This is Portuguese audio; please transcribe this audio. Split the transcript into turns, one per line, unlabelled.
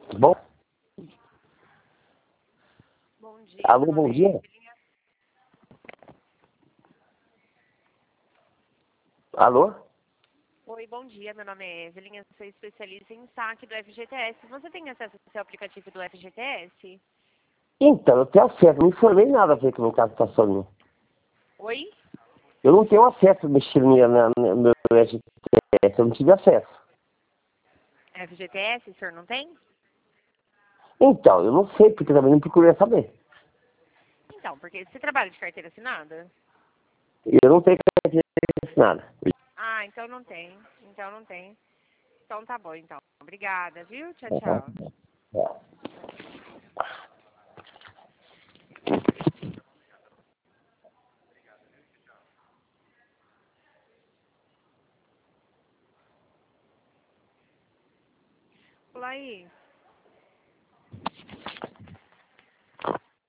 Bom,
Bom dia.
alô, bom dia. Alô?
Oi, bom dia. Meu nome é Evelyn, eu sou especialista em saque do FGTS. Você tem acesso ao seu aplicativo do FGTS?
Então, eu tenho acesso, não informei nada a ver com o meu caso está sozinho.
Oi?
Eu não tenho acesso a mexer no meu SGTS, eu não tive acesso.
FGTS, o senhor não tem?
Então, eu não sei, porque também não procurei saber.
Então, porque você trabalha de carteira assinada?
Eu não tenho carteira assinada.
Ah, então não tem. Então não tem. Então tá bom, então. Obrigada, viu? Tchau, tchau. Olá aí.